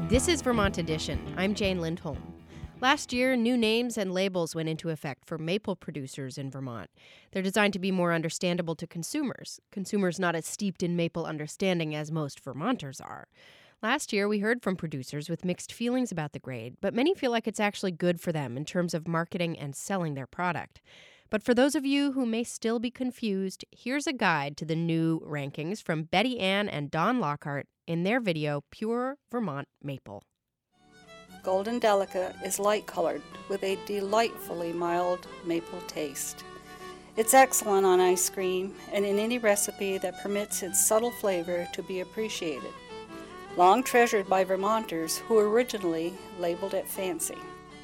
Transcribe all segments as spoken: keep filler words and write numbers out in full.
This is Vermont Edition. I'm Jane Lindholm. Last year, new names and labels went into effect for maple producers in Vermont. They're designed to be more understandable to consumers, consumers not as steeped in maple understanding as most Vermonters are. Last year, we heard from producers with mixed feelings about the grade, but many feel like it's actually good for them in terms of marketing and selling their product. But for those of you who may still be confused, here's a guide to the new rankings from Betty Ann and Don Lockhart in their video, Pure Vermont Maple. Golden Delica is light-colored with a delightfully mild maple taste. It's excellent on ice cream and in any recipe that permits its subtle flavor to be appreciated. Long treasured by Vermonters who originally labeled it fancy.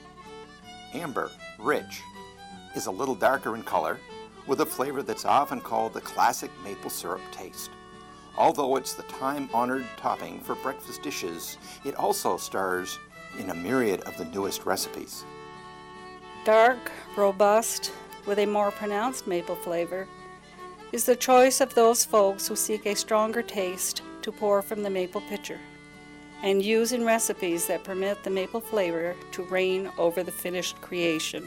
Amber, rich, is a little darker in color with a flavor that's often called the classic maple syrup taste. Although it's the time-honored topping for breakfast dishes, it also stars in a myriad of the newest recipes. Dark, robust, with a more pronounced maple flavor, is the choice of those folks who seek a stronger taste to pour from the maple pitcher and use in recipes that permit the maple flavor to reign over the finished creation.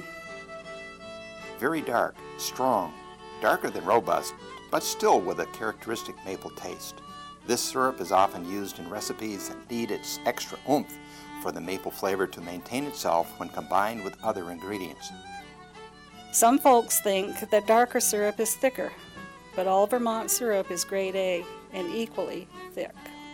Very dark, strong, darker than robust, but still with a characteristic maple taste. This syrup is often used in recipes that need its extra oomph for the maple flavor to maintain itself when combined with other ingredients. Some folks think that darker syrup is thicker, but all Vermont syrup is grade A and equally thick.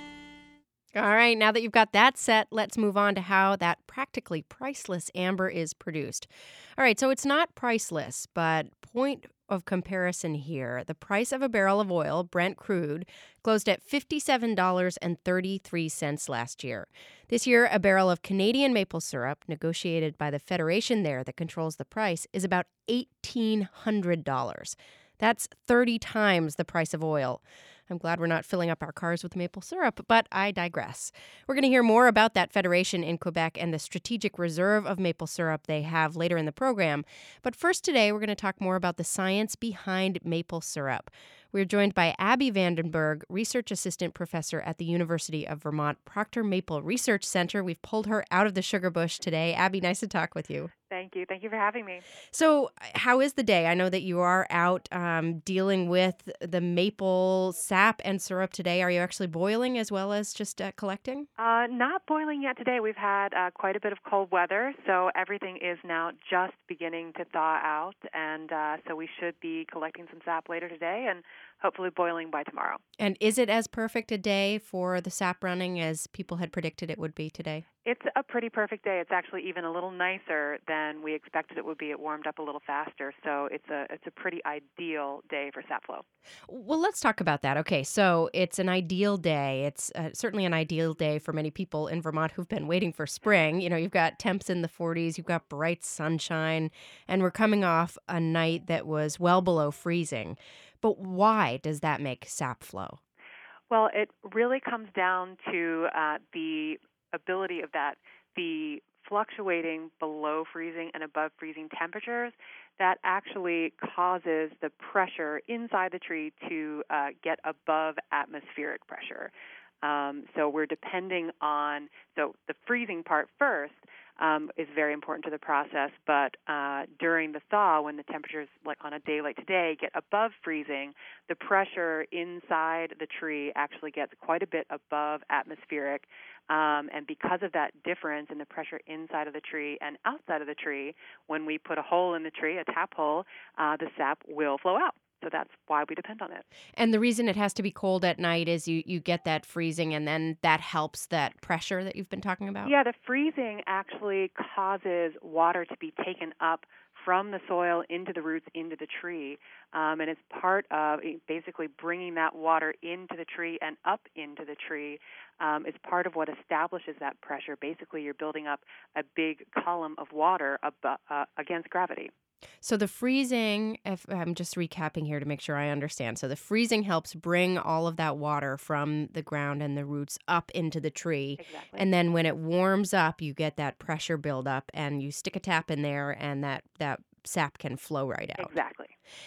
All right, now that you've got that set, let's move on to how that practically priceless amber is produced. All right, so it's not priceless, but point of comparison here. The price of a barrel of oil, Brent crude, closed at fifty-seven dollars and thirty-three cents last year. This year, a barrel of Canadian maple syrup, negotiated by the federation there that controls the price, is about eighteen hundred dollars. That's thirty times the price of oil. I'm glad we're not filling up our cars with maple syrup, but I digress. We're going to hear more about that federation in Quebec and the strategic reserve of maple syrup they have later in the program. But first today, we're going to talk more about the science behind maple syrup. We're joined by Abby Vandenberg, Research Assistant Professor at the University of Vermont Proctor Maple Research Center. We've pulled her out of the sugar bush today. Abby, nice to talk with you. Thank you. Thank you for having me. So how is the day? I know that you are out um, dealing with the maple sap and syrup today. Are you actually boiling as well as just uh, collecting? Uh, not boiling yet today. We've had uh, quite a bit of cold weather, so everything is now just beginning to thaw out, and uh, so we should be collecting some sap later today and hopefully boiling by tomorrow. And is it as perfect a day for the sap running as people had predicted it would be today? It's a pretty perfect day. It's actually even a little nicer than we expected it would be. It warmed up a little faster, so it's a it's a pretty ideal day for sap flow. Well, let's talk about that. Okay, so it's an ideal day. It's uh, certainly an ideal day for many people in Vermont who've been waiting for spring. You know, you've got temps in the forties, you've got bright sunshine, and we're coming off a night that was well below freezing. But why does that make sap flow? Well, it really comes down to uh, the ability of that, the fluctuating below freezing and above freezing temperatures that actually causes the pressure inside the tree to uh, get above atmospheric pressure. Um, so we're depending on, so the freezing part first um, is very important to the process, but uh, during the thaw, when the temperatures, like on a day like today, get above freezing, the pressure inside the tree actually gets quite a bit above atmospheric, um, and because of that difference in the pressure inside of the tree and outside of the tree, when we put a hole in the tree, a tap hole, uh, the sap will flow out. So that's why we depend on it. And the reason it has to be cold at night is you, you get that freezing, and then that helps that pressure that you've been talking about? Yeah, the freezing actually causes water to be taken up from the soil into the roots, into the tree. Um, and it's part of basically bringing that water into the tree and up into the tree. Um, is part of what establishes that pressure. Basically, you're building up a big column of water ab- uh, against gravity. So the freezing, if I'm just recapping here to make sure I understand. So the freezing helps bring all of that water from the ground and the roots up into the tree. Exactly. And then when it warms up, you get that pressure buildup, and you stick a tap in there, and that, that sap can flow right out. Exactly.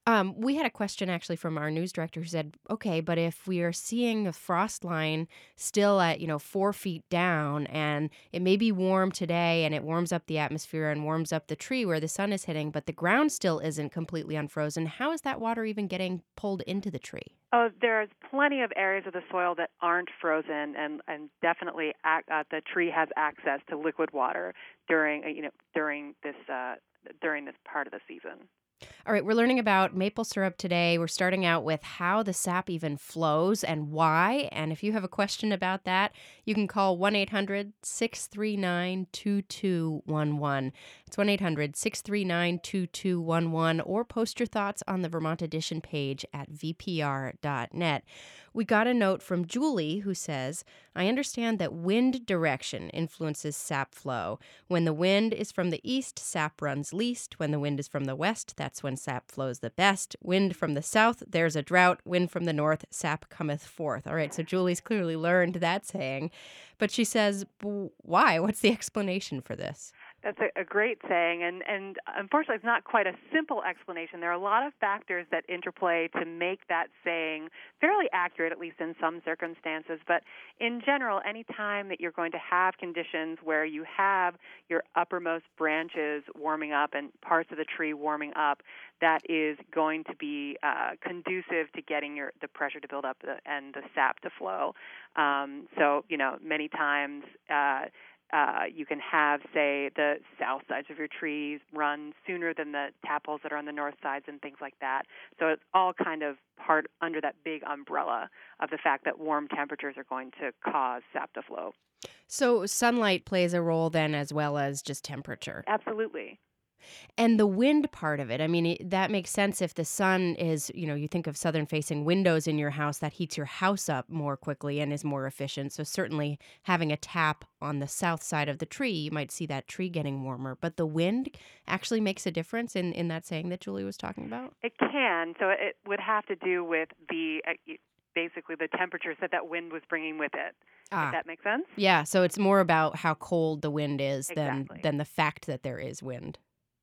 Um, we had a question actually from our news director who said, okay, but if we are seeing a frost line still at, you know, four feet down and it may be warm today and it warms up the atmosphere and warms up the tree where the sun is hitting, but the ground still isn't completely unfrozen, how is that water even getting pulled into the tree? Oh, there's plenty of areas of the soil that aren't frozen, and, and definitely ac- uh, the tree has access to liquid water during uh, you know during this uh, during this part of the season. All right, we're learning about maple syrup today. We're starting out with how the sap even flows and why. And if you have a question about that, you can call one eight hundred six three nine two two one one. It's one eight hundred six three nine two two one one, or post your thoughts on the Vermont Edition page at v p r dot net. We got a note from Julie who says, I understand that wind direction influences sap flow. When the wind is from the east, sap runs least. When the wind is from the west, that's when sap flows the best. Wind from the south, there's a drought. Wind from the north, sap cometh forth. All right, so Julie's clearly learned that saying. But she says, why? What's the explanation for this? That's a, a great saying, and, and unfortunately it's not quite a simple explanation. There are a lot of factors that interplay to make that saying fairly accurate, at least in some circumstances. But in general, any time that you're going to have conditions where you have your uppermost branches warming up and parts of the tree warming up, that is going to be uh, conducive to getting your the pressure to build up the, and the sap to flow. Um, so, you know, many times uh, Uh, you can have, say, the south sides of your trees run sooner than the tadpoles that are on the north sides and things like that. So it's all kind of part under that big umbrella of the fact that warm temperatures are going to cause sap to flow. So sunlight plays a role then as well as just temperature. Absolutely. And the wind part of it, I mean, it, that makes sense if the sun is, you know, you think of southern-facing windows in your house, that heats your house up more quickly and is more efficient. So certainly having a tap on the south side of the tree, you might see that tree getting warmer. But the wind actually makes a difference in, in that saying that Julie was talking about? It can. So it would have to do with the uh, basically the temperatures that that wind was bringing with it. Ah. If that makes sense? Yeah, so it's more about how cold the wind is Exactly. than, than the fact that there is wind.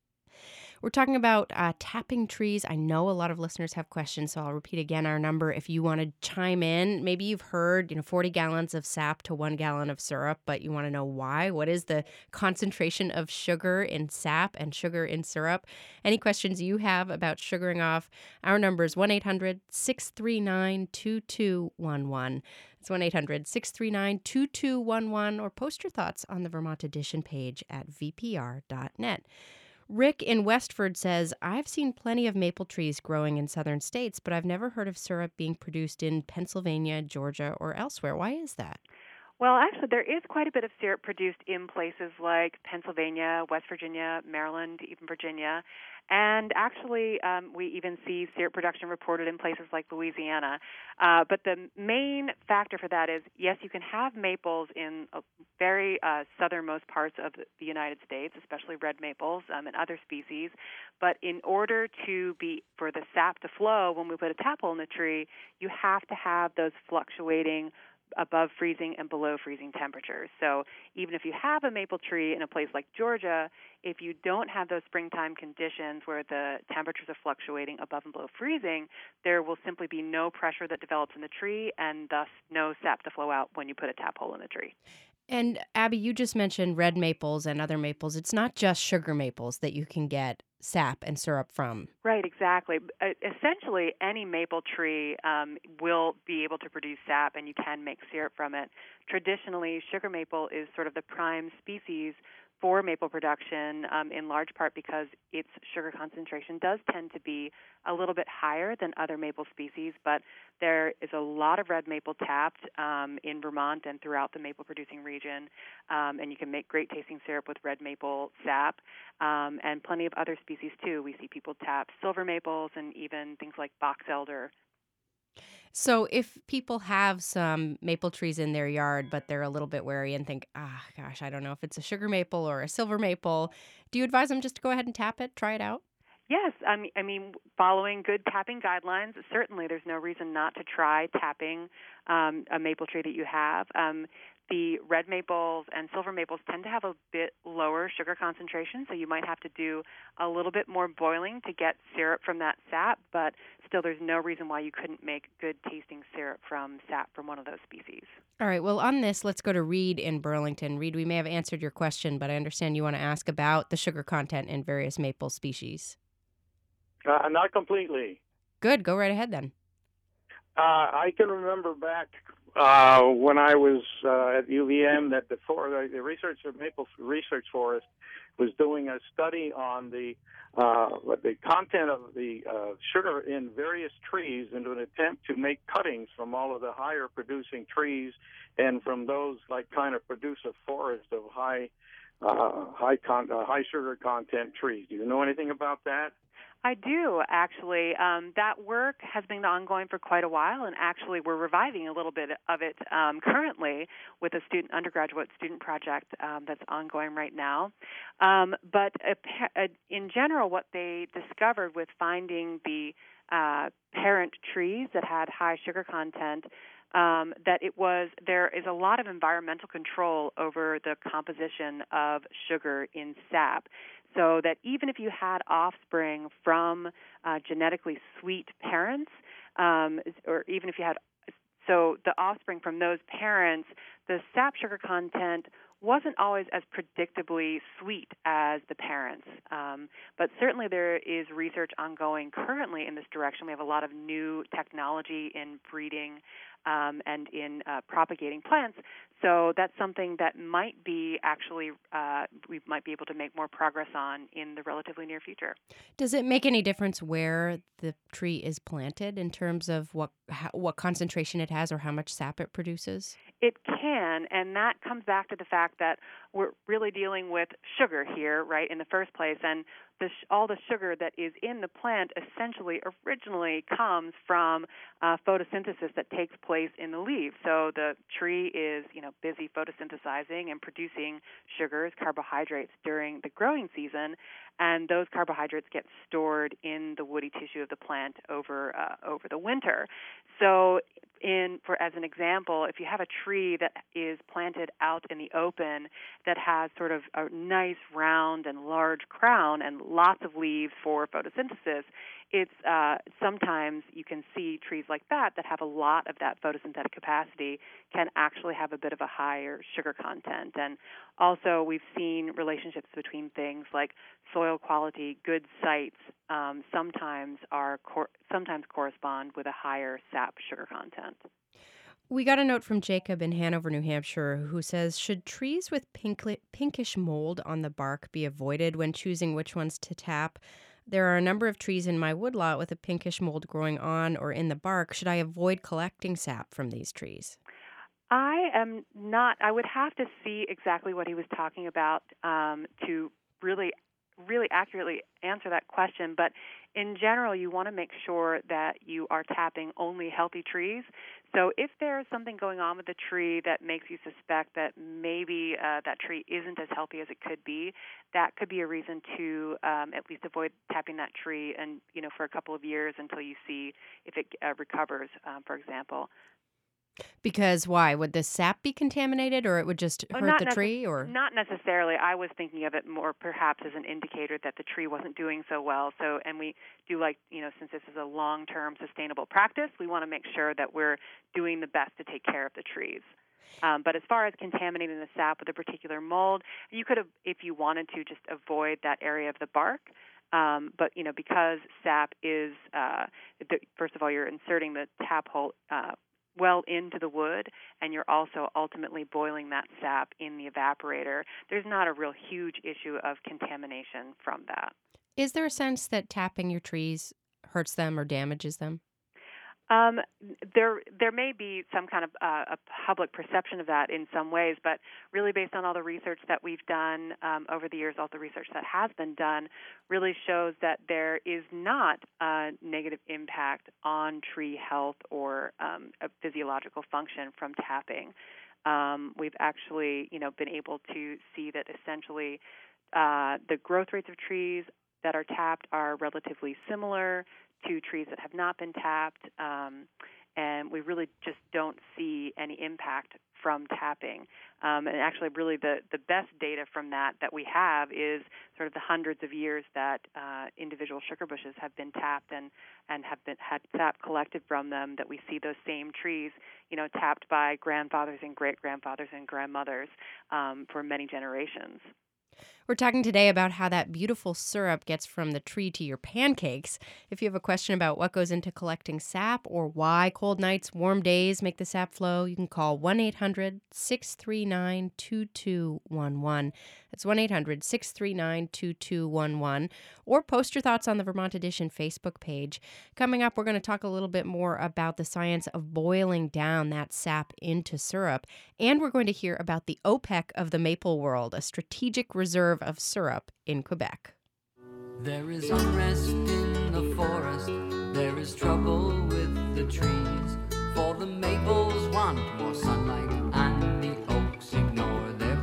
We're talking about uh, tapping trees. I know a lot of listeners have questions, so I'll repeat again our number if you want to chime in. Maybe you've heard, you know, forty gallons of sap to one gallon of syrup, but you want to know why. What is the concentration of sugar in sap and sugar in syrup? Any questions you have about sugaring off, our number is one eight hundred six three nine two two one one. It's one eight hundred six three nine two two one one, or post your thoughts on the Vermont Edition page at v p r dot net. Rick in Westford says, I've seen plenty of maple trees growing in southern states, but I've never heard of syrup being produced in Pennsylvania, Georgia, or elsewhere. Why is that? Well, actually, there is quite a bit of syrup produced in places like Pennsylvania, West Virginia, Maryland, even Virginia. And actually, um, we even see syrup production reported in places like Louisiana. Uh, but the main factor for that is, yes, you can have maples in a very uh, southernmost parts of the United States, especially red maples um, and other species. But in order to be for the sap to flow when we put a tadpole in the tree, you have to have those fluctuating above freezing and below freezing temperatures. So even if you have a maple tree in a place like Georgia, if you don't have those springtime conditions where the temperatures are fluctuating above and below freezing, there will simply be no pressure that develops in the tree and thus no sap to flow out when you put a tadpole in the tree. And Abby, you just mentioned red maples and other maples. It's not just sugar maples that you can get sap and syrup from. Right, exactly. Uh, essentially, any maple tree um, will be able to produce sap, and you can make syrup from it. Traditionally, sugar maple is sort of the prime species for maple production, um, in large part because its sugar concentration does tend to be a little bit higher than other maple species, but there is a lot of red maple tapped um, in Vermont and throughout the maple-producing region, um, and you can make great-tasting syrup with red maple sap, um, and plenty of other species, too. We see people tap silver maples and even things like box elder. So if people have some maple trees in their yard, but they're a little bit wary and think, ah, gosh, I don't know if it's a sugar maple or a silver maple, do you advise them just to go ahead and tap it, try it out? Yes, I mean, I mean, following good tapping guidelines, certainly there's no reason not to try tapping um, a maple tree that you have. Um, the red maples and silver maples tend to have a bit lower sugar concentration, so you might have to do a little bit more boiling to get syrup from that sap, but still there's no reason why you couldn't make good tasting syrup from sap from one of those species. All right, well, on this, let's go to Reed in Burlington. Reed, we may have answered your question, but I understand you want to ask about the sugar content in various maple species. Uh, not completely. Good, go right ahead then. Uh, I can remember back uh, when I was uh, at U V M that the, for, the research of Maple Research Forest was doing a study on the uh, the content of the uh, sugar in various trees into an attempt to make cuttings from all of the higher producing trees and from those like kind of produce a forest of high uh, high con- uh, high sugar content trees. Do you know anything about that? I do, actually. Um, that work has been ongoing for quite a while, and actually we're reviving a little bit of it um, currently with a student undergraduate student project um, that's ongoing right now. Um, but uh, in general, what they discovered with finding the uh, parent trees that had high sugar content, um, that it was there is a lot of environmental control over the composition of sugar in sap. So that even if you had offspring from uh, genetically sweet parents, um, or even if you had, so the offspring from those parents, the sap sugar content wasn't always as predictably sweet as the parents. Um, but certainly there is research ongoing currently in this direction. We have a lot of new technology in breeding um, and in uh, propagating plants. So that's something that might be actually, uh, we might be able to make more progress on in the relatively near future. Does it make any difference where the tree is planted in terms of what how, what concentration it has or how much sap it produces? It can, and that comes back to the fact that we're really dealing with sugar here, right, in the first place, and the sh- all the sugar that is in the plant essentially originally comes from uh, photosynthesis that takes place in the leaves. So the tree is, you know, busy photosynthesizing and producing sugars, carbohydrates during the growing season, and those carbohydrates get stored in the woody tissue of the plant over uh, over the winter. So in for as an example, if you have a tree that is planted out in the open that has sort of a nice round and large crown and lots of leaves for photosynthesis, it's uh, sometimes you can see trees like that that have a lot of that photosynthetic capacity can actually have a bit of a higher sugar content. And also we've seen relationships between things like soil quality, good sites um, sometimes are cor- sometimes correspond with a higher sap sugar content. We got a note from Jacob in Hanover, New Hampshire, who says, should trees with pink, pinkish mold on the bark be avoided when choosing which ones to tap? There are a number of trees in my woodlot with a pinkish mold growing on or in the bark. Should I avoid collecting sap from these trees? I am not. I would have to see exactly what he was talking about um, to really really accurately answer that question, but in general, you want to make sure that you are tapping only healthy trees. So if there's something going on with the tree that makes you suspect that maybe uh, that tree isn't as healthy as it could be, that could be a reason to um, at least avoid tapping that tree and, you know, for a couple of years until you see if it uh, recovers, um, for example. Because why? Would the sap be contaminated or it would just Oh, hurt not the necess- tree? Or Not necessarily. I was thinking of it more perhaps as an indicator that the tree wasn't doing so well. So, and we do like, you know, since this is a long-term sustainable practice, we want to make sure that we're doing the best to take care of the trees. Um, but as far as contaminating the sap with a particular mold, you could have, if you wanted to, just avoid that area of the bark. Um, but, you know, because sap is, uh, the, first of all, you're inserting the tap hole uh, well into the wood, and you're also ultimately boiling that sap in the evaporator. There's not a real huge issue of contamination from that. is there a sense that tapping your trees hurts them or damages them? Um, there, there may be some kind of uh, a public perception of that in some ways, but really based on all the research that we've done um, over the years, all the research that has been done really shows that there is not a negative impact on tree health or um, a physiological function from tapping. Um, we've actually, you know, been able to see that essentially uh, the growth rates of trees that are tapped are relatively similar to trees that have not been tapped, um, and we really just don't see any impact from tapping. Um, and actually, really, the, the best data from that that we have is sort of the hundreds of years that uh, individual sugar bushes have been tapped and, and have been had sap collected from them, that we see those same trees, you know, tapped by grandfathers and great-grandfathers and grandmothers um, for many generations. We're talking today about how that beautiful syrup gets from the tree to your pancakes. If you have a question about what goes into collecting sap or why cold nights, warm days make the sap flow, you can call one eight hundred, six three nine, two two one one. That's one eight hundred, six three nine, two two one one. Or post your thoughts on the Vermont Edition Facebook page. Coming up, we're going to talk a little bit more about the science of boiling down that sap into syrup. And we're going to hear about the OPEC of the maple world, a strategic reserve of syrup in Quebec. There is unrest in the forest, there is trouble with the trees, for the maples want more sunlight and the oaks ignore their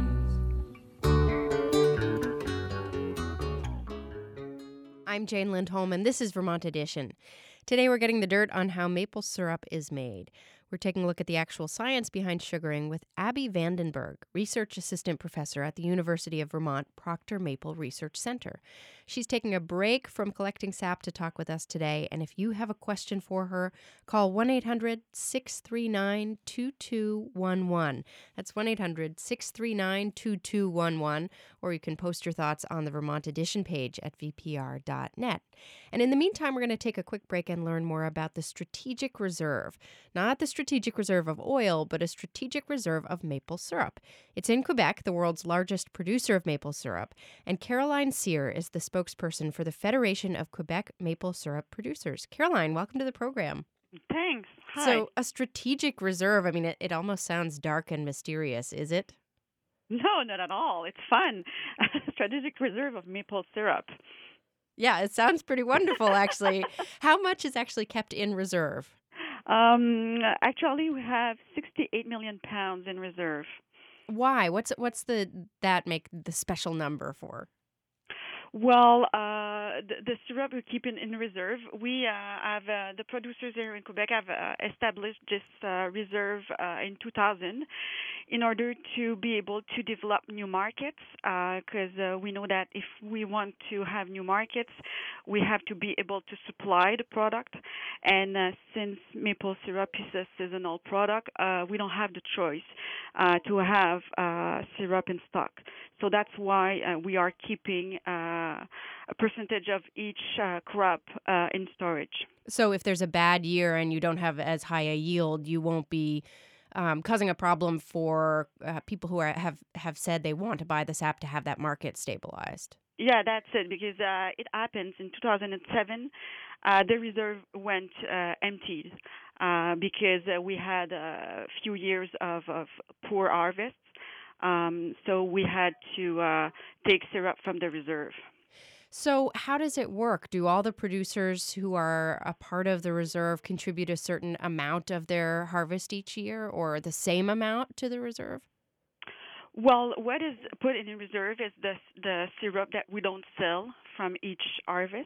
pleas. I'm Jane Lindholm, and this is Vermont Edition. Today we're getting the dirt on how maple syrup is made. We're taking a look at the actual science behind sugaring with Abby Vandenberg, Research Assistant Professor at the University of Vermont Proctor Maple Research Center. She's taking a break from collecting sap to talk with us today, and if you have a question for her, call one eight hundred, six three nine, two two one one. That's one eight hundred, six three nine, two two one one, or you can post your thoughts on the Vermont Edition page at v p r dot net. And in the meantime, we're going to take a quick break and learn more about the Strategic Reserve. Not the Strategic Reserve of oil, but a strategic reserve of maple syrup. It's in Quebec, the world's largest producer of maple syrup, and Caroline Cyr is the spokesperson for the Federation of Quebec Maple Syrup Producers. Caroline, welcome to the program. Thanks. Hi. So, a strategic reserve, I mean, it, it almost sounds dark and mysterious, is it? No, not at all. It's fun. Strategic reserve of maple syrup. Yeah, it sounds pretty wonderful, actually. How much is actually kept in reserve? Um, actually, we have sixty-eight million pounds in reserve. Why? What's what's the that make the special number for? Well, uh, the, the syrup we keep in, in reserve. We uh, have uh, the producers here in Quebec have uh, established this uh, reserve uh, in two thousand in order to be able to develop new markets. Because uh, uh, we know that if we want to have new markets, we have to be able to supply the product. And uh, since maple syrup is a seasonal product, uh, we don't have the choice uh, to have uh, syrup in stock. So that's why uh, we are keeping uh, a percentage of each uh, crop uh, in storage. So if there's a bad year and you don't have as high a yield, you won't be um, causing a problem for uh, people who are, have, have said they want to buy the sap to have that market stabilized. Yeah, that's it, because uh, it happens in two thousand seven. Uh, the reserve went uh, emptied uh, because uh, we had a few years of, of poor harvests. Um, so we had to uh, take syrup from the reserve. So how does it work? Do all the producers who are a part of the reserve contribute a certain amount of their harvest each year, or the same amount to the reserve? Well, what is put in reserve is the the syrup that we don't sell from each harvest.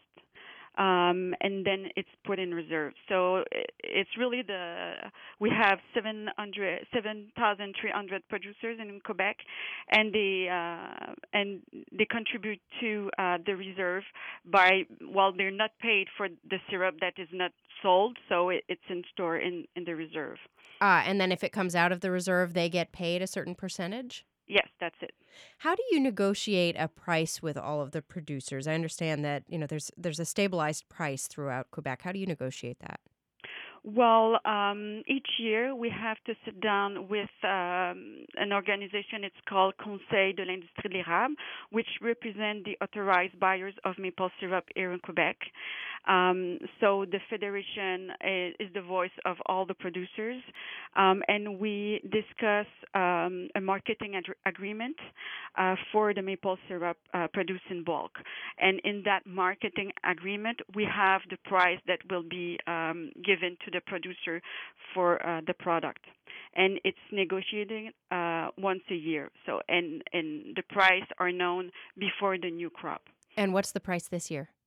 Um, and then it's put in reserve. So it's really the, we have seven thousand three hundred producers in Quebec, and they, uh, and they contribute to uh, the reserve by, well, they're not paid for the syrup that is not sold, so it, it's in store in, in the reserve. Ah, and then if it comes out of the reserve, they get paid a certain percentage? Yes, that's it. How do you negotiate a price with all of the producers? I understand that, you know, there's there's a stabilized price throughout Quebec. How do you negotiate that? Well, um, each year we have to sit down with um, an organization. It's called Conseil de l'Industrie de l'Érable, which represent the authorized buyers of maple syrup here in Quebec. Um, so the federation is, is the voice of all the producers, um, and we discuss um, a marketing ad- agreement uh, for the maple syrup uh, produced in bulk. And in that marketing agreement, we have the price that will be um, given to the producer for uh, the product, and it's negotiated uh, once a year. So, and and the price are known before the new crop. And what's the price this year?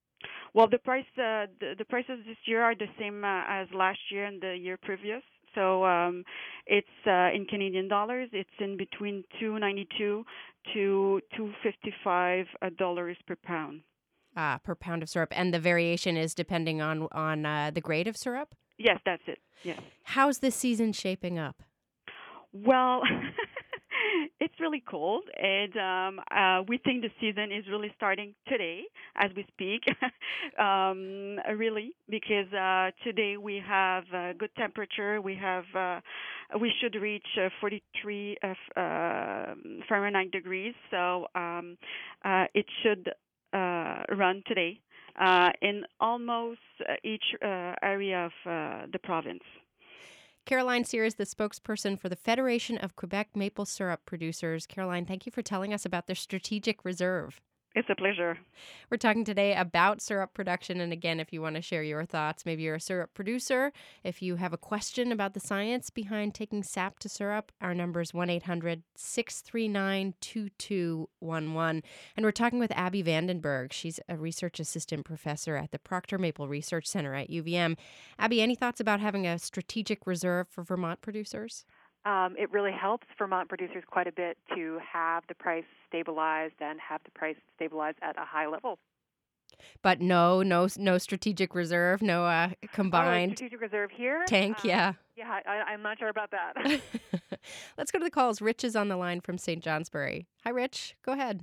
Well, the price uh, the, the prices this year are the same uh, as last year and the year previous. So um, it's uh, in Canadian dollars. It's in between two ninety-two to two fifty-five dollars per pound. Ah, per pound of syrup, and the variation is depending on on uh, the grade of syrup. Yes, that's it. Yes. How's this season shaping up? Well, it's really cold, and um, uh, we think the season is really starting today as we speak. um, really, because uh, today we have uh, good temperature. We have uh, we should reach uh, forty-three uh, uh, Fahrenheit degrees, so um, uh, it should uh, run today uh, in almost uh, each uh, area of uh, the province. Caroline Cyr is the spokesperson for the Federation of Quebec Maple Syrup Producers. Caroline, thank you for telling us about their strategic reserve. It's a pleasure. We're talking today about syrup production. And again, if you want to share your thoughts, maybe you're a syrup producer. If you have a question about the science behind taking sap to syrup, our number is one eight hundred six three nine two two one one. And we're talking with Abby Vandenberg. She's a research assistant professor at the Proctor Maple Research Center at U V M. Abby, any thoughts about having a strategic reserve for Vermont producers? Um, it really helps Vermont producers quite a bit to have the price stabilized and have the price stabilized at a high level. But no, no, no strategic reserve, no uh, combined oh, strategic reserve here. tank. Uh, yeah, yeah, I, I'm not sure about that. Let's go to the calls. Rich is on the line from Saint Johnsbury. Hi, Rich. Go ahead.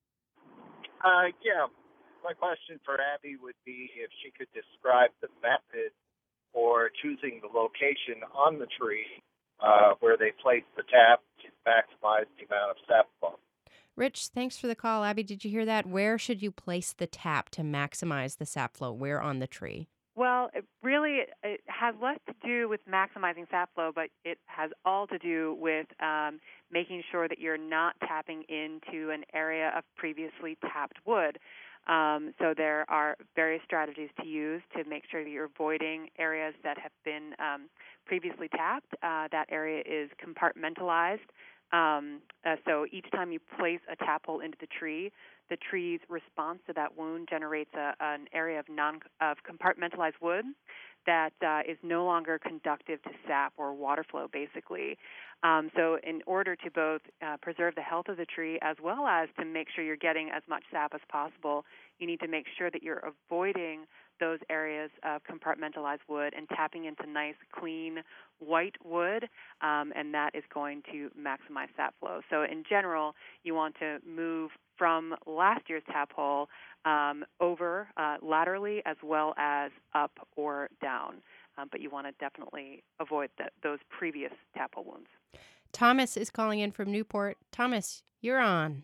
Uh, yeah, my question for Abby would be if she could describe the method for choosing the location on the tree Uh, where they place the tap to maximize the amount of sap flow. Rich, thanks for the call. Abby, did you hear that? Where should you place the tap to maximize the sap flow? Where on the tree? Well, it really it has less to do with maximizing sap flow, but it has all to do with um, making sure that you're not tapping into an area of previously tapped wood. Um, so there are various strategies to use to make sure that you're avoiding areas that have been um, previously tapped. Uh, that area is compartmentalized. Um, uh, so each time you place a tap hole into the tree, the tree's response to that wound generates a, an area of non of compartmentalized wood that uh, is no longer conductive to sap or water flow, basically. Um, so in order to both uh, preserve the health of the tree as well as to make sure you're getting as much sap as possible, you need to make sure that you're avoiding those areas of compartmentalized wood and tapping into nice, clean, white wood, um, and that is going to maximize sap flow. So in general, you want to move from last year's tap hole um, over uh, laterally as well as up or down. Um, but you want to definitely avoid the, those previous tap hole wounds. Thomas is calling in from Newport. Thomas, you're on.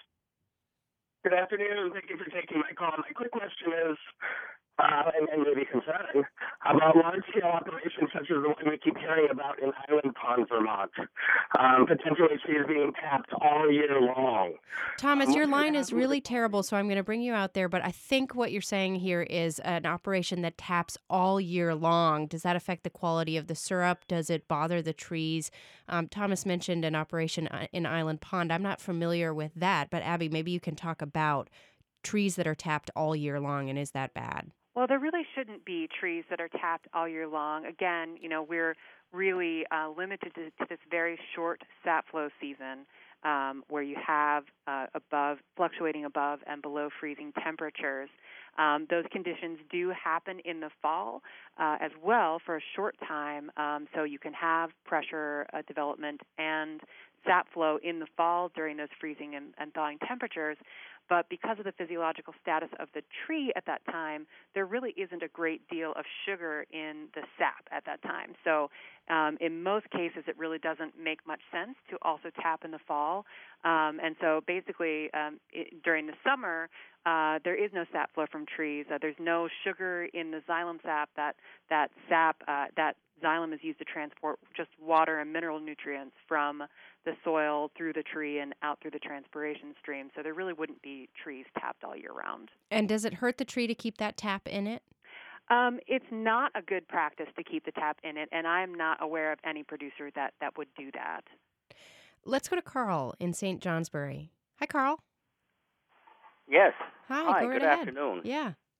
Good afternoon. Thank you for taking my call. My quick question is, uh, and, and maybe concern, about large-scale operations such as the one we keep hearing about in Island Pond, Vermont. Um, potentially trees being tapped all year long. Thomas, um, your line is really terrible, so I'm going to bring you out there, but I think what you're saying here is an operation that taps all year long. Does that affect the quality of the syrup? Does it bother the trees? Um, Thomas mentioned an operation in Island Pond. I'm not familiar with that, but Abby, maybe you can talk about trees that are tapped all year long, and is that bad? Well, there really shouldn't be trees that are tapped all year long. Again, you know, we're really uh, limited to, to this very short sap flow season um, where you have uh, above fluctuating above and below freezing temperatures. Um, those conditions do happen in the fall uh, as well for a short time, um, so you can have pressure uh, development and sap flow in the fall during those freezing and, and thawing temperatures. But because of the physiological status of the tree at that time, there really isn't a great deal of sugar in the sap at that time. So um, in most cases, it really doesn't make much sense to also tap in the fall. Um, and so basically, um, it, during the summer, uh, there is no sap flow from trees. Uh, there's no sugar in the xylem sap. That that sap, uh, that xylem is used to transport just water and mineral nutrients from the soil through the tree and out through the transpiration stream. So there really wouldn't be trees tapped all year round. And does it hurt the tree to keep that tap in it? Um, it's not a good practice to keep the tap in it, and I'm not aware of any producer that, that would do that. Let's go to Carl in Saint Johnsbury. Hi, Carl. Yes. Hi, Hi, go right good ahead. afternoon. Yeah. Uh,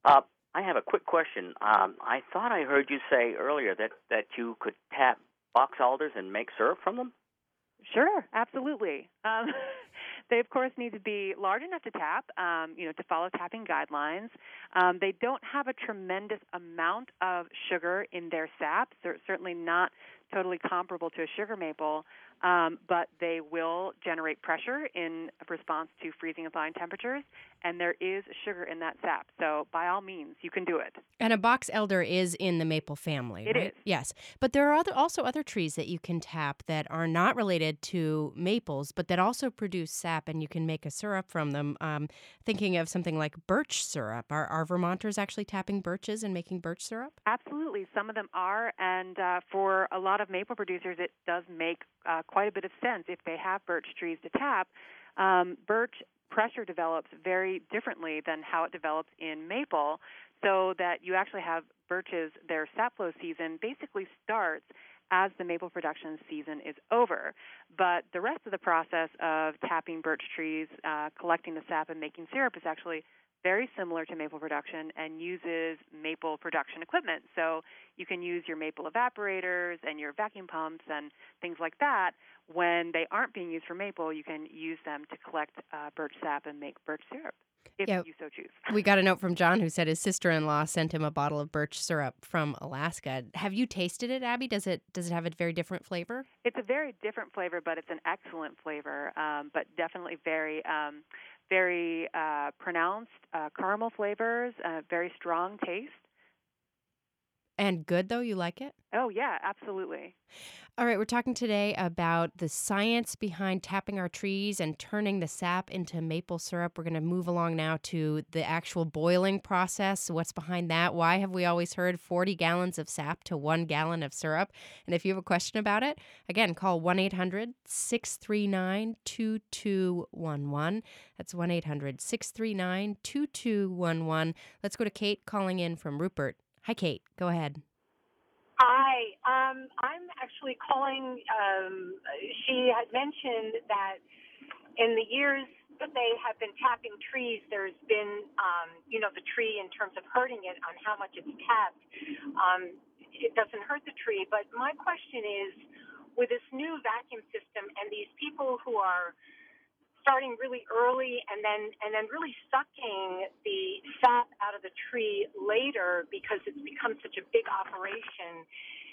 I have a quick question. Um, I thought I heard you say earlier that, that you could tap box alders and make syrup from them? Sure, absolutely. Um, they, of course, need to be large enough to tap, um, you know, to follow tapping guidelines. Um, they don't have a tremendous amount of sugar in their sap. They're certainly not totally comparable to a sugar maple, um, but they will generate pressure in response to freezing and thawing temperatures, and there is sugar in that sap. So by all means, you can do it. And a box elder is in the maple family, It right? is. Yes. But there are other, also other trees that you can tap that are not related to maples, but that also produce sap, and you can make a syrup from them. Um, thinking of something like birch syrup. Are, are Vermonters actually tapping birches and making birch syrup? Absolutely. Some of them are, and uh, for a lot of maple producers, it does make uh, quite a bit of sense if they have birch trees to tap. Um, birch pressure develops very differently than how it develops in maple, so that you actually have birches, their sap flow season basically starts as the maple production season is over. But the rest of the process of tapping birch trees, uh, collecting the sap, and making syrup is actually very similar to maple production and uses maple production equipment. So you can use your maple evaporators and your vacuum pumps and things like that. When they aren't being used for maple, you can use them to collect uh, birch sap and make birch syrup, if Yeah. you so choose. We got a note from John who said his sister-in-law sent him a bottle of birch syrup from Alaska. Have you tasted it, Abby? Does it does it have a very different flavor? It's a very different flavor, but it's an excellent flavor, um, but definitely very, um, very uh, pronounced uh, caramel flavors, uh, very strong taste. And good, though? You like it? Oh, yeah, absolutely. All right, we're talking today about the science behind tapping our trees and turning the sap into maple syrup. We're going to move along now to the actual boiling process. What's behind that? Why have we always heard forty gallons of sap to one gallon of syrup? And if you have a question about it, again, call one eight hundred six three nine two two one one. That's one eight hundred six three nine two two one one. Let's go to Kate calling in from Rupert. Hi, Kate. Go ahead. Hi. Um, I'm actually calling. Um, she had mentioned that in the years that they have been tapping trees, there's been, um, you know, the tree in terms of hurting it on how much it's tapped. Um, it doesn't hurt the tree. But my question is, with this new vacuum system and these people who are starting really early and then and then really sucking the sap out of the tree later because it's become such a big operation,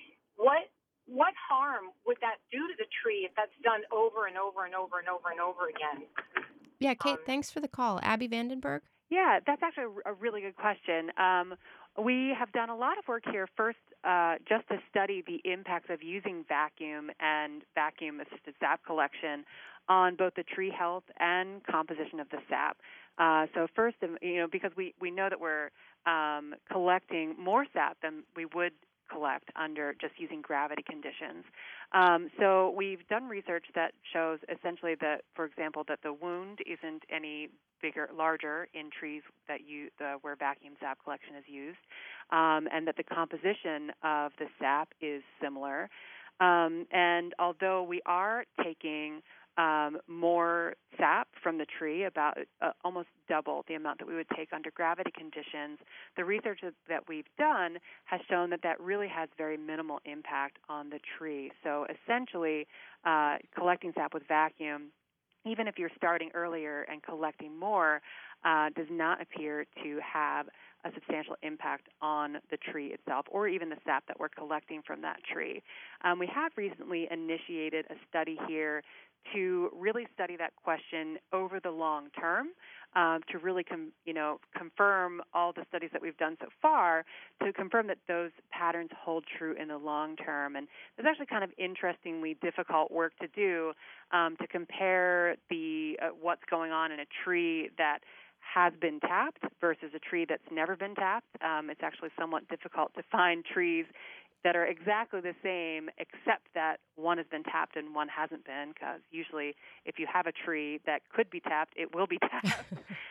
what what harm would that do to the tree if that's done over and over and over and over and over again? Yeah, Kate, um, thanks for the call. Abby Vandenberg? Yeah, that's actually a really good question. Um, we have done a lot of work here, first uh, just to study the impacts of using vacuum and vacuum-assisted sap collection on both the tree health and composition of the sap. Uh, so first, you know, because we, we know that we're um, collecting more sap than we would collect under just using gravity conditions. Um, so we've done research that shows essentially that, for example, that the wound isn't any bigger, larger in trees that you the, where vacuum sap collection is used, um, and that the composition of the sap is similar. Um, and although we are taking Um, more sap from the tree, about uh, almost double the amount that we would take under gravity conditions, the research that we've done has shown that that really has very minimal impact on the tree. So essentially, uh, collecting sap with vacuum, even if you're starting earlier and collecting more, uh, does not appear to have a substantial impact on the tree itself or even the sap that we're collecting from that tree. Um, we have recently initiated a study here to really study that question over the long term, um, to really, com- you know, confirm all the studies that we've done so far, to confirm that those patterns hold true in the long term. And there's actually kind of interestingly difficult work to do um, to compare the uh, what's going on in a tree that has been tapped versus a tree that's never been tapped. Um, it's actually somewhat difficult to find trees that are exactly the same, except that one has been tapped and one hasn't been, because usually if you have a tree that could be tapped, it will be tapped.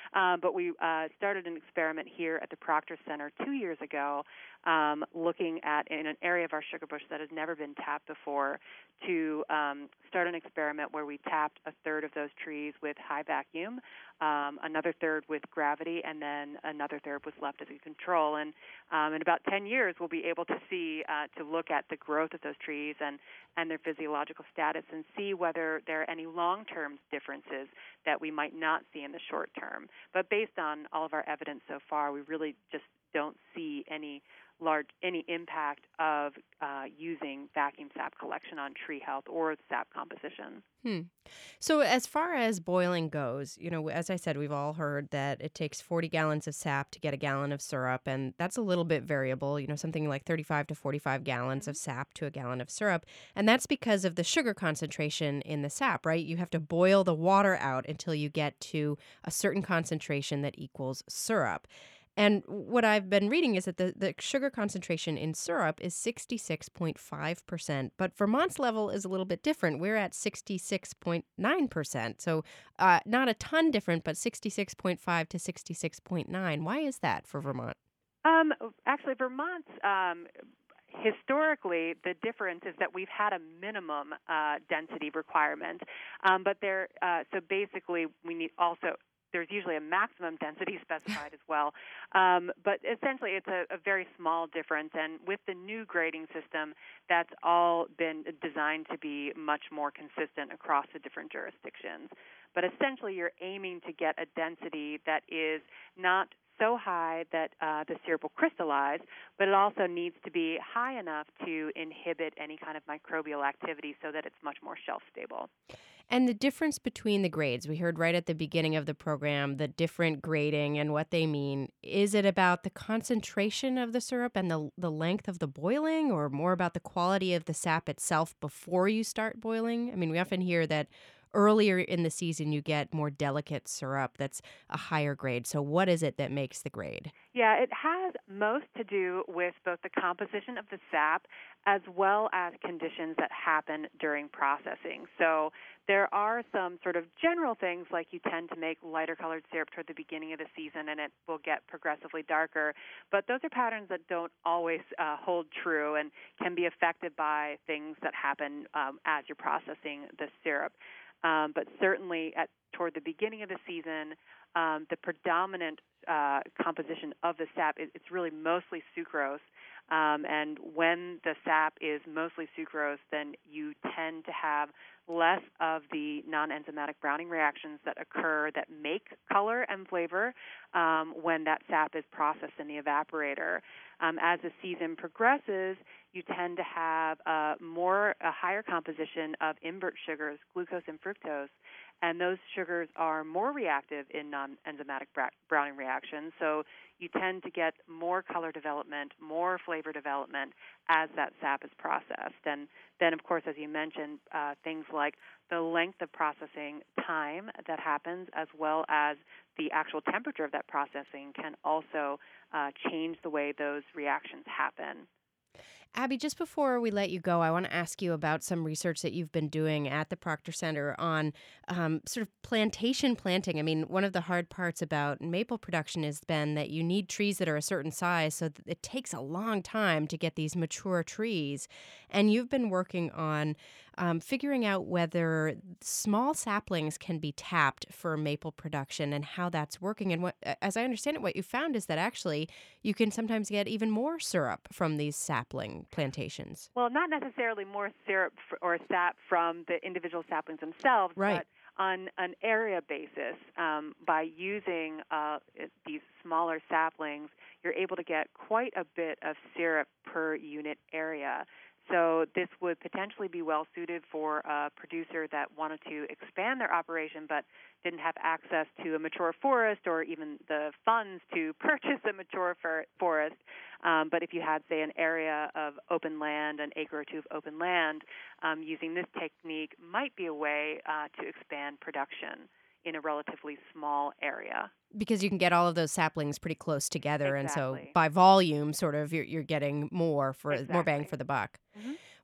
Uh, but we uh, started an experiment here at the Proctor Center two years ago, um, looking at in an area of our sugar bush that has never been tapped before, to um, start an experiment where we tapped a third of those trees with high vacuum, um, another third with gravity, and then another third was left as a control. And um, in about ten years, we'll be able to see, uh, to look at the growth of those trees and, and their physiological status and see whether there are any long-term differences that we might not see in the short term. But based on all of our evidence so far, we really just don't see any large any impact of uh, using vacuum sap collection on tree health or sap composition. Hmm. So as far as boiling goes, you know, as I said, we've all heard that it takes forty gallons of sap to get a gallon of syrup, and that's a little bit variable, you know, something like thirty-five to forty-five gallons of sap to a gallon of syrup. And that's because of the sugar concentration in the sap, right? You have to boil the water out until you get to a certain concentration that equals syrup. And what I've been reading is that the, the sugar concentration in syrup is sixty-six point five percent, but Vermont's level is a little bit different. We're at sixty-six point nine percent, so uh, not a ton different, but sixty-six point five to sixty-six point nine. Why is that for Vermont? Um, actually, Vermont's um, historically, the difference is that we've had a minimum uh, density requirement, um, but there. Uh, so basically, we need also. There's usually a maximum density specified as well. Um, but essentially, it's a, a very small difference. And with the new grading system, that's all been designed to be much more consistent across the different jurisdictions. But essentially, you're aiming to get a density that is not so high that uh, the syrup will crystallize, but it also needs to be high enough to inhibit any kind of microbial activity so that it's much more shelf stable. And the difference between the grades, we heard right at the beginning of the program, the different grading and what they mean. Is it about the concentration of the syrup and the the length of the boiling, or more about the quality of the sap itself before you start boiling? I mean, we often hear that earlier in the season you get more delicate syrup that's a higher grade. So what is it that makes the grade? Yeah, it has most to do with both the composition of the sap as well as conditions that happen during processing. So there are some sort of general things, like you tend to make lighter colored syrup toward the beginning of the season and it will get progressively darker. But those are patterns that don't always uh, hold true and can be affected by things that happen um, as you're processing the syrup. Um, but certainly at toward the beginning of the season, um, the predominant uh, composition of the sap is it's really mostly sucrose. Um, and when the sap is mostly sucrose, then you tend to have less of the non-enzymatic browning reactions that occur that make color and flavor um, when that sap is processed in the evaporator. Um, as the season progresses, you tend to have uh, more a higher composition of invert sugars, glucose and fructose, and those sugars are more reactive in non-enzymatic bra- browning reactions. So you tend to get more color development, more flavor development as that sap is processed. And then, of course, as you mentioned, uh, things like the length of processing time that happens, as well as the actual temperature of that processing, can also uh, change the way those reactions happen. Abby, just before we let you go, I want to ask you about some research that you've been doing at the Proctor Center on um, sort of plantation planting. I mean, one of the hard parts about maple production has been that you need trees that are a certain size, so that it takes a long time to get these mature trees. And you've been working on um, figuring out whether small saplings can be tapped for maple production and how that's working. And what, as I understand it, what you found is that actually you can sometimes get even more syrup from these sapling plantations. Well, not necessarily more syrup f- or sap from the individual saplings themselves, right. But on an area basis, um, by using uh, these smaller saplings, you're able to get quite a bit of syrup per unit area. So this would potentially be well suited for a producer that wanted to expand their operation but didn't have access to a mature forest or even the funds to purchase a mature for- forest. Um, but if you had, say, an area of open land, an acre or two of open land, um, using this technique might be a way uh, to expand production in a relatively small area. Because you can get all of those saplings pretty close together, Exactly. and so by volume, sort of, you're, you're getting more for Exactly. more bang for the buck. Mm-hmm.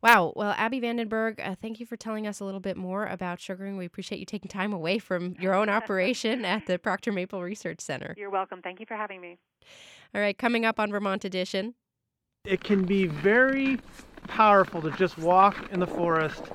Wow. Well, Abby Vandenberg, uh, thank you for telling us a little bit more about sugaring. We appreciate you taking time away from your own operation at the Procter Maple Research Center. You're welcome. Thank you for having me. All right, coming up on Vermont Edition. It can be very powerful to just walk in the forest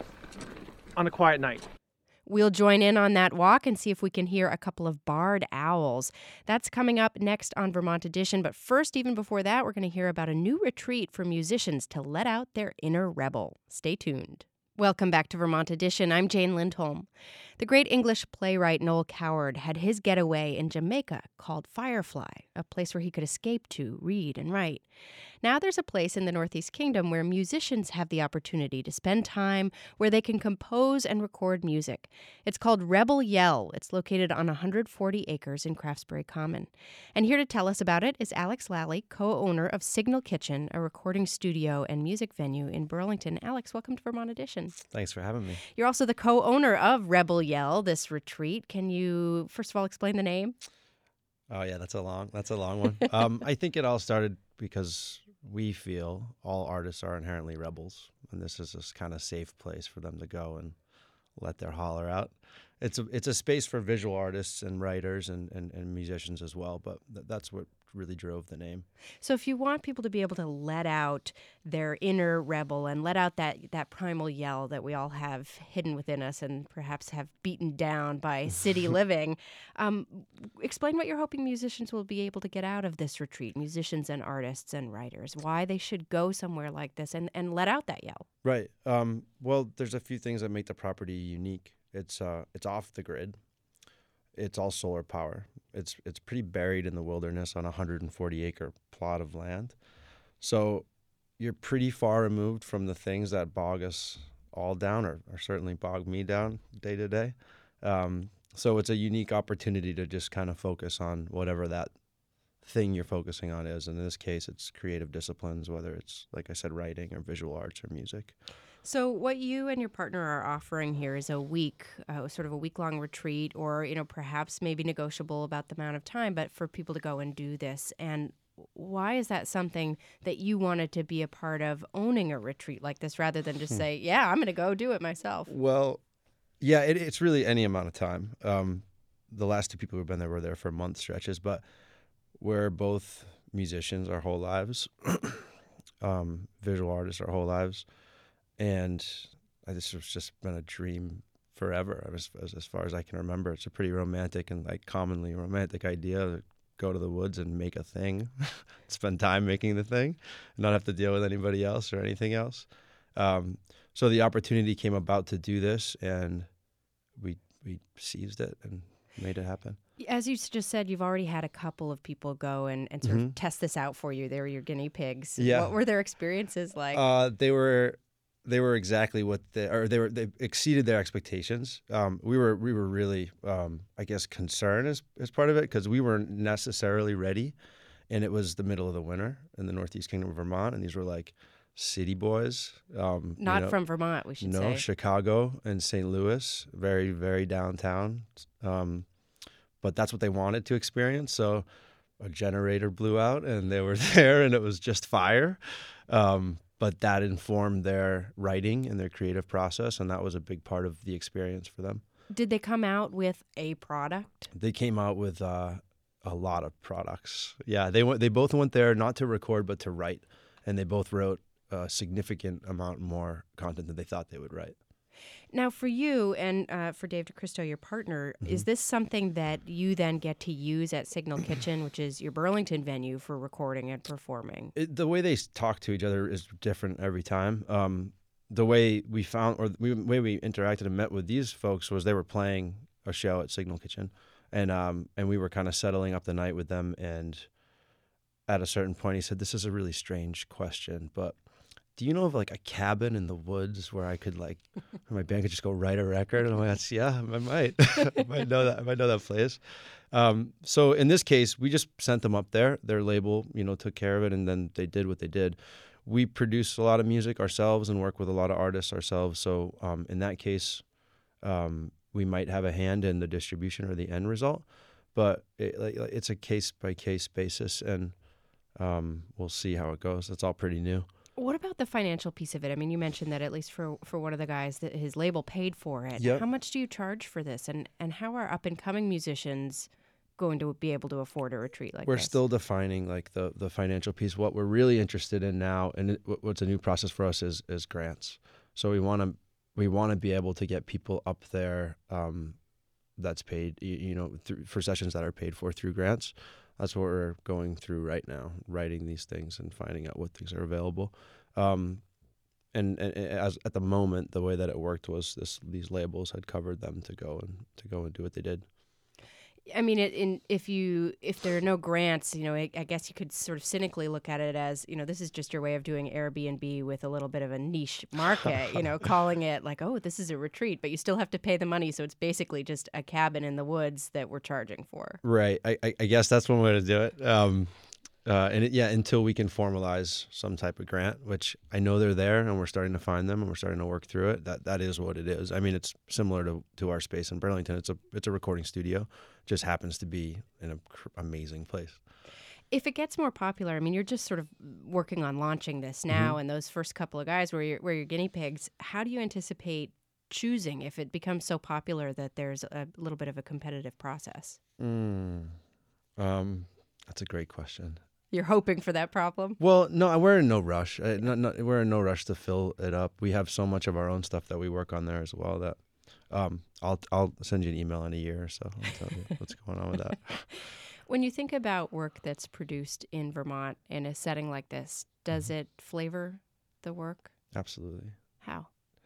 on a quiet night. We'll join in on that walk and see if we can hear a couple of barred owls. That's coming up next on Vermont Edition. But first, even before that, we're going to hear about a new retreat for musicians to let out their inner rebel. Stay tuned. Welcome back to Vermont Edition. I'm Jane Lindholm. The great English playwright Noel Coward had his getaway in Jamaica called Firefly, a place where he could escape to, read, and write. Now there's a place in the Northeast Kingdom where musicians have the opportunity to spend time where they can compose and record music. It's called Rebel Yell. It's located on one hundred forty acres in Craftsbury Common. And here to tell us about it is Alex Lally, co-owner of Signal Kitchen, a recording studio and music venue in Burlington. Alex, welcome to Vermont Edition. Thanks for having me. You're also the co-owner of Rebel Yell, this retreat. Can you, first of all, explain the name? Oh, yeah, that's a long, that's a long one. um, I think it all started because we feel all artists are inherently rebels, and this is this kind of safe place for them to go and let their holler out. It's a, it's a space for visual artists and writers and, and, and musicians as well, but th- that's what really drove the name. So if you want people to be able to let out their inner rebel and let out that, that primal yell that we all have hidden within us and perhaps have beaten down by city living, um, explain what you're hoping musicians will be able to get out of this retreat, musicians and artists and writers, why they should go somewhere like this and, and let out that yell. Right. Um, well, there's a few things that make the property unique. It's uh, it's off the grid. It's all solar power. It's it's pretty buried in the wilderness on a one hundred forty acre plot of land. So you're pretty far removed from the things that bog us all down, or, or certainly bog me down day to day. Um, so it's a unique opportunity to just kind of focus on whatever that thing you're focusing on is. And in this case, it's creative disciplines, whether it's, like I said, writing or visual arts or music. So what you and your partner are offering here is a week, uh, sort of a week-long retreat, or, you know, perhaps maybe negotiable about the amount of time, but for people to go and do this. And why is that something that you wanted to be a part of, owning a retreat like this, rather than just say, yeah, I'm going to go do it myself? Well, yeah, it, it's really any amount of time. Um, the last two people who've been there were there for month stretches, but we're both musicians our whole lives, um, visual artists our whole lives. And this has just been a dream forever, as, as as far as I can remember. It's a pretty romantic and like commonly romantic idea to go to the woods and make a thing, spend time making the thing, and not have to deal with anybody else or anything else. Um, so the opportunity came about to do this, and we we seized it and made it happen. As you just said, you've already had a couple of people go and, and sort Mhm. of test this out for you. They were your guinea pigs. Yeah. What were their experiences like? Uh, they were they were exactly what they or they were they exceeded their expectations. Um, we were we were really um, I guess concerned as as part of it, because we weren't necessarily ready, and it was the middle of the winter in the Northeast Kingdom of Vermont, and these were like city boys. Um, you Not know, from Vermont, we should no, say. Chicago and Saint Louis, very very downtown. Um, but that's what they wanted to experience. So a generator blew out, and they were there, and it was just fire. Um, but that informed their writing and their creative process, and that was a big part of the experience for them. Did they come out with a product? They came out with uh, a lot of products. Yeah, they went. They both went there not to record, but to write, and they both wrote a significant amount more content than they thought they would write. Now, for you and uh, for Dave DeCristo, your partner, Mm-hmm. is this something that you then get to use at Signal Kitchen, which is your Burlington venue for recording and performing? It, the way they s- talk to each other is different every time. Um, the way we found, or the way we interacted and met with these folks was they were playing a show at Signal Kitchen, and um, and we were kind of settling up the night with them. And at a certain point, he said, "This is a really strange question, but do you know of like a cabin in the woods where I could like, where my band could just go write a record?" And I'm like, "That's, yeah, I might, I might know that, I might know that place." Um, so in this case, we just sent them up there. Their label, you know, took care of it, and then they did what they did. We produce a lot of music ourselves and work with a lot of artists ourselves. So um, in that case, um, we might have a hand in the distribution or the end result, but it, like, it's a case by case basis, and um, we'll see how it goes. It's all pretty new. What about the financial piece of it? I mean, you mentioned that at least for, for one of the guys, that his label paid for it. Yep. How much do you charge for this? And, and how are up-and-coming musicians going to be able to afford a retreat like we're this? We're still defining like the, the financial piece. What we're really interested in now, and it, what's a new process for us, is is grants. So we want to we want to be able to get people up there um, that's paid, you, you know, th- for sessions that are paid for through grants. That's what we're going through right now, writing these things and finding out what things are available. Um, and, and as at the moment, the way that it worked was this: these labels had covered them to go and to go and do what they did. I mean, it, in, if you if there are no grants, you know, I, I guess you could sort of cynically look at it as, you know, this is just your way of doing Airbnb with a little bit of a niche market, you know, calling it like, oh, this is a retreat, but you still have to pay the money, so it's basically just a cabin in the woods that we're charging for. Right. I, I, I guess that's one way to do it. Um, uh, and it, yeah, until we can formalize some type of grant, which I know they're there, and we're starting to find them, and we're starting to work through it. That that is what it is. I mean, it's similar to, to our space in Burlington. It's a it's a recording studio. Just happens to be in an amazing place. If it gets more popular, I mean, you're just sort of working on launching this now, mm-hmm. and those first couple of guys were your, were your guinea pigs. How do you anticipate choosing if it becomes so popular that there's a little bit of a competitive process? Mm. Um, that's a great question. You're hoping for that problem? Well, no, we're in no rush. Uh, not, not, we're in no rush to fill it up. We have so much of our own stuff that we work on there as well that um, I'll I'll send you an email in a year or so. I'll tell you what's going on with that. When you think about work that's produced in Vermont in a setting like this, does mm-hmm. it flavor the work? Absolutely. How?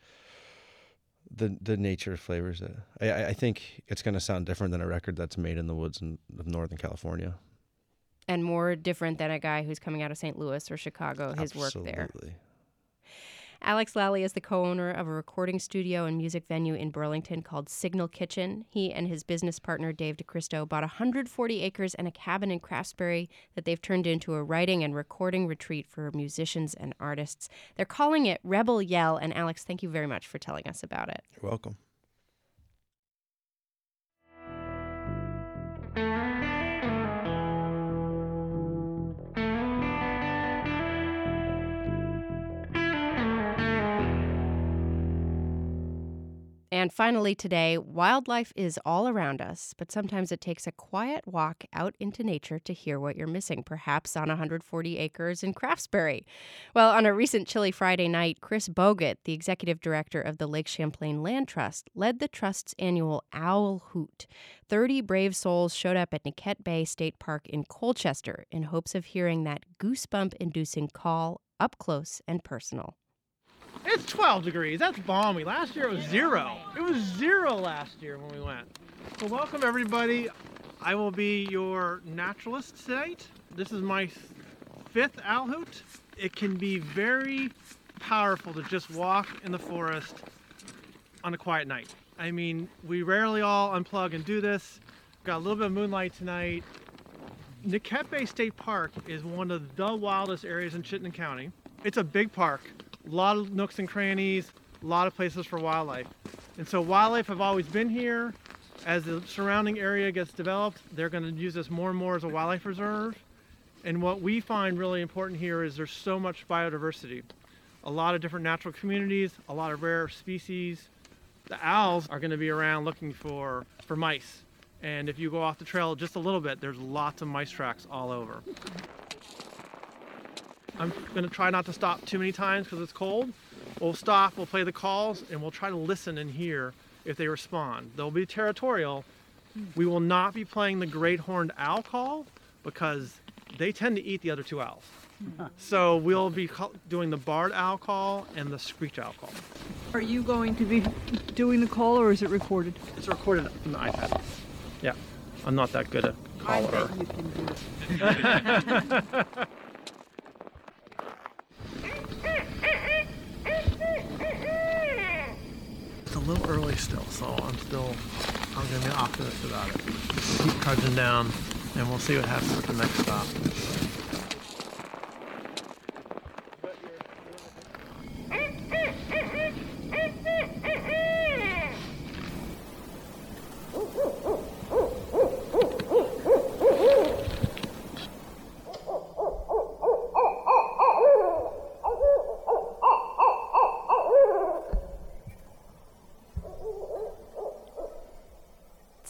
The the nature flavors it. I, I think it's going to sound different than a record that's made in the woods in, of Northern California. And more different than a guy who's coming out of Saint Louis or Chicago, his Absolutely. work there. Alex Lally is the co-owner of a recording studio and music venue in Burlington called Signal Kitchen. He and his business partner, Dave DeCristo, bought one hundred forty acres and a cabin in Craftsbury that they've turned into a writing and recording retreat for musicians and artists. They're calling it Rebel Yell. And Alex, thank you very much for telling us about it. You're welcome. And finally today, wildlife is all around us, but sometimes it takes a quiet walk out into nature to hear what you're missing, perhaps on one hundred forty acres in Craftsbury. Well, on a recent chilly Friday night, Chris Bogut, the executive director of the Lake Champlain Land Trust, led the Trust's annual Owl Hoot. thirty brave souls showed up at Niquette Bay State Park in Colchester in hopes of hearing that goosebump-inducing call up close and personal. It's twelve degrees. That's balmy. Last year it was zero. It was zero last year when we went. So welcome everybody. I will be your naturalist tonight. This is my fifth owl hoot. It can be very powerful to just walk in the forest on a quiet night. I mean, we rarely all unplug and do this. Got a little bit of moonlight tonight. Niquette Bay State Park is one of the wildest areas in Chittenden County. It's a big park. A lot of nooks and crannies, a lot of places for wildlife. And so wildlife have always been here. As the surrounding area gets developed, they're going to use this more and more as a wildlife reserve. And what we find really important here is there's so much biodiversity. A lot of different natural communities, a lot of rare species. The owls are going to be around looking for, for mice. And if you go off the trail just a little bit, there's lots of mice tracks all over. I'm going to try not to stop too many times because it's cold. We'll stop, we'll play the calls, and we'll try to listen and hear if they respond. They'll be territorial. We will not be playing the great horned owl call because they tend to eat the other two owls. So we'll be doing the barred owl call and the screech owl call. Are you going to be doing the call or is it recorded? It's recorded on the iPad. Yeah, I'm not that good a caller. I bet you can do it. It's a little early still, so I'm still, I'm going to be optimistic about it. Keep trudging down, and we'll see what happens at the next stop.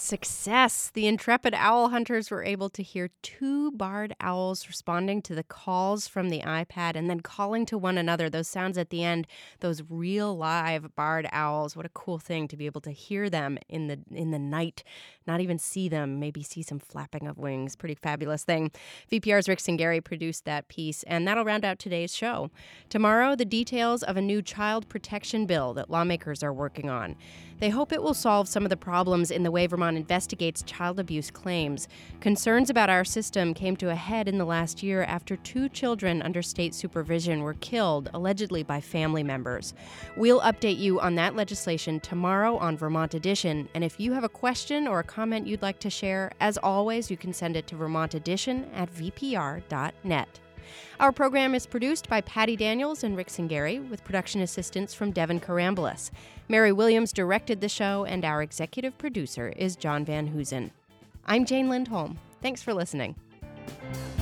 Success! The intrepid owl hunters were able to hear two barred owls responding to the calls from the iPad and then calling to one another. Those sounds at the end, those real live barred owls. What a cool thing to be able to hear them in the in the night, not even see them, maybe see some flapping of wings. Pretty fabulous thing. V P R's Rick Cingari produced that piece, and that'll round out today's show. Tomorrow, the details of a new child protection bill that lawmakers are working on. They hope it will solve some of the problems in the way Vermont investigates child abuse claims. Concerns about our system came to a head in the last year after two children under state supervision were killed, allegedly by family members. We'll update you on that legislation tomorrow on Vermont Edition, and if you have a question or a comment you'd like to share, as always, you can send it to vermont edition at v p r dot net. Our program is produced by Patty Daniels and Rick Cingari, with production assistance from Devin Karambulis. Mary Williams directed the show, and our executive producer is John Van Hoosen. I'm Jane Lindholm. Thanks for listening.